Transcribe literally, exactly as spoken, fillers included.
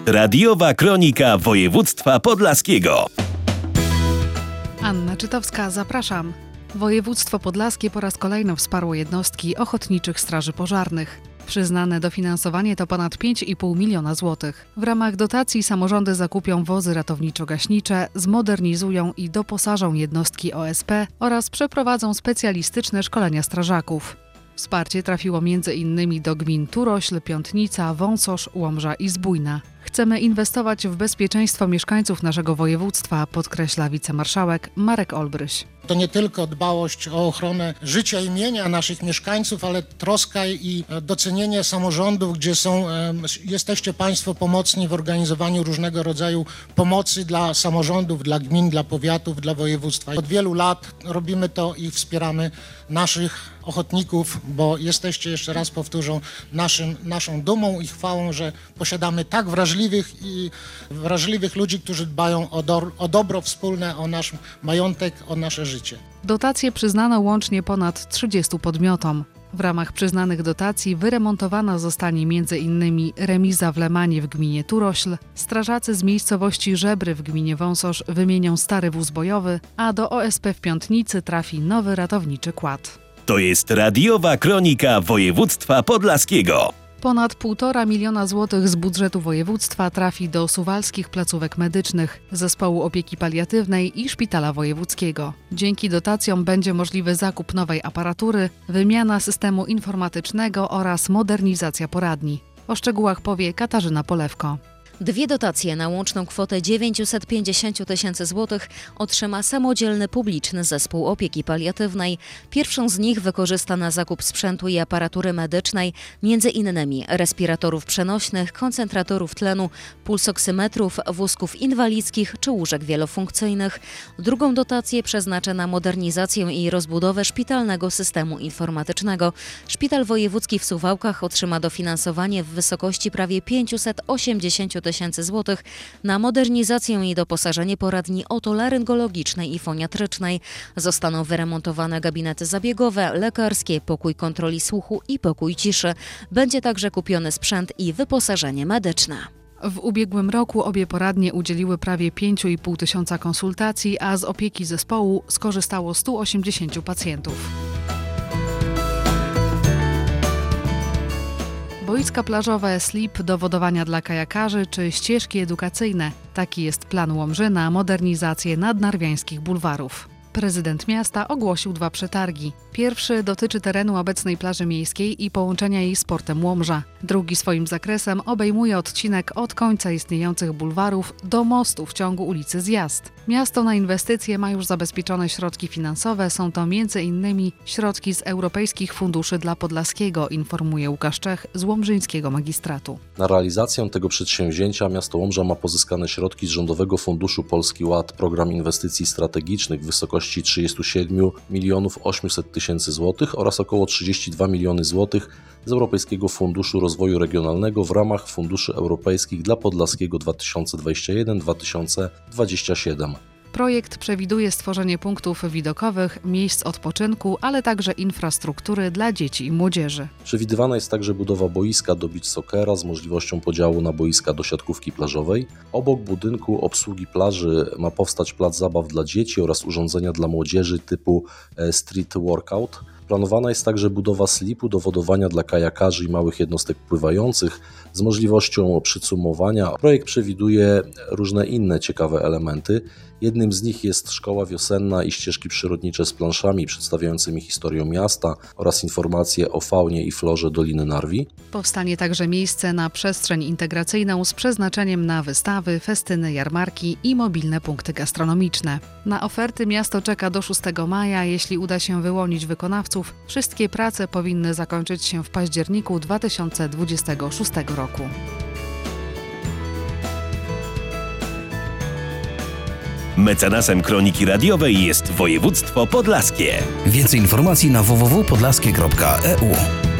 Radiowa kronika województwa podlaskiego. Anna Czytowska, zapraszam. Województwo podlaskie po raz kolejny wsparło jednostki ochotniczych straży pożarnych. Przyznane dofinansowanie to ponad pięć i pół miliona złotych. W ramach dotacji samorządy zakupią wozy ratowniczo-gaśnicze, zmodernizują i doposażą jednostki O S P oraz przeprowadzą specjalistyczne szkolenia strażaków. Wsparcie trafiło między innymi do gmin Turośl, Piątnica, Wąsosz, Łomża i Zbójna. Chcemy inwestować w bezpieczeństwo mieszkańców naszego województwa, podkreśla wicemarszałek Marek Olbryś. To nie tylko dbałość o ochronę życia i mienia naszych mieszkańców, ale troska i docenienie samorządów, gdzie są, jesteście Państwo pomocni w organizowaniu różnego rodzaju pomocy dla samorządów, dla gmin, dla powiatów, dla województwa. Od wielu lat robimy to i wspieramy naszych ochotników, bo jesteście, jeszcze raz powtórzę, naszym, naszą dumą i chwałą, że posiadamy tak wrażliwych i wrażliwych ludzi, którzy dbają o, do, o dobro wspólne, o nasz majątek, o nasze życie. Dotacje przyznano łącznie ponad trzydziestu podmiotom. W ramach przyznanych dotacji wyremontowana zostanie między innymi remiza w Lemanie w gminie Turośl, strażacy z miejscowości Żebry w gminie Wąsosz wymienią stary wóz bojowy, a do O S P w Piątnicy trafi nowy ratowniczy kład. To jest radiowa kronika województwa podlaskiego. Ponad półtora miliona złotych z budżetu województwa trafi do suwalskich placówek medycznych, zespołu opieki paliatywnej i szpitala wojewódzkiego. Dzięki dotacjom będzie możliwy zakup nowej aparatury, wymiana systemu informatycznego oraz modernizacja poradni. O szczegółach powie Katarzyna Polewko. Dwie dotacje na łączną kwotę dziewięćset pięćdziesiąt tysięcy złotych otrzyma samodzielny publiczny zespół opieki paliatywnej. Pierwszą z nich wykorzysta na zakup sprzętu i aparatury medycznej, między innymi respiratorów przenośnych, koncentratorów tlenu, pulsoksymetrów, wózków inwalidzkich czy łóżek wielofunkcyjnych. Drugą dotację przeznaczę na modernizację i rozbudowę szpitalnego systemu informatycznego. Szpital wojewódzki w Suwałkach otrzyma dofinansowanie w wysokości prawie pięćset osiemdziesiąt tysięcy złotych na modernizację i doposażenie poradni otolaryngologicznej i foniatrycznej. Zostaną wyremontowane gabinety zabiegowe, lekarskie, pokój kontroli słuchu i pokój ciszy. Będzie także kupiony sprzęt i wyposażenie medyczne. W ubiegłym roku obie poradnie udzieliły prawie pięć i pół tysiąca konsultacji, a z opieki zespołu skorzystało stu osiemdziesięciu pacjentów. Boiska plażowe, slip do wodowania dla kajakarzy czy ścieżki edukacyjne. Taki jest plan Łomży na modernizację nadnarwiańskich bulwarów. Prezydent miasta ogłosił dwa przetargi. Pierwszy dotyczy terenu obecnej plaży miejskiej i połączenia jej z portem Łomża. Drugi swoim zakresem obejmuje odcinek od końca istniejących bulwarów do mostu w ciągu ulicy Zjazd. Miasto na inwestycje ma już zabezpieczone środki finansowe, są to między innymi środki z europejskich funduszy dla Podlaskiego, informuje Łukasz Czech z Łomżyńskiego Magistratu. Na realizację tego przedsięwzięcia miasto Łomża ma pozyskane środki z Rządowego Funduszu Polski Ład, program inwestycji strategicznych w wysokości trzydzieści siedem milionów osiemset tysięcy złotych oraz około trzydzieści dwa miliony złotych z Europejskiego Funduszu Rozwoju Regionalnego w ramach funduszy europejskich dla Podlaskiego dwa tysiące dwudziestego pierwszego do dwa tysiące dwudziestego siódmego. Projekt przewiduje stworzenie punktów widokowych, miejsc odpoczynku, ale także infrastruktury dla dzieci i młodzieży. Przewidywana jest także budowa boiska do beach soccera z możliwością podziału na boiska do siatkówki plażowej. Obok budynku obsługi plaży ma powstać plac zabaw dla dzieci oraz urządzenia dla młodzieży typu street workout. Planowana jest także budowa slipu do wodowania dla kajakarzy i małych jednostek pływających z możliwością przycumowania. Projekt przewiduje różne inne ciekawe elementy. Jednym z nich jest szkoła wiosenna i ścieżki przyrodnicze z planszami przedstawiającymi historię miasta oraz informacje o faunie i florze Doliny Narwi. Powstanie także miejsce na przestrzeń integracyjną z przeznaczeniem na wystawy, festyny, jarmarki i mobilne punkty gastronomiczne. Na oferty miasto czeka do szóstego maja. Jeśli uda się wyłonić wykonawców, wszystkie prace powinny zakończyć się w październiku dwa tysiące dwudziestego szóstego roku. Mecenasem kroniki radiowej jest województwo podlaskie. Więcej informacji na w w w kropka podlaskie kropka e u.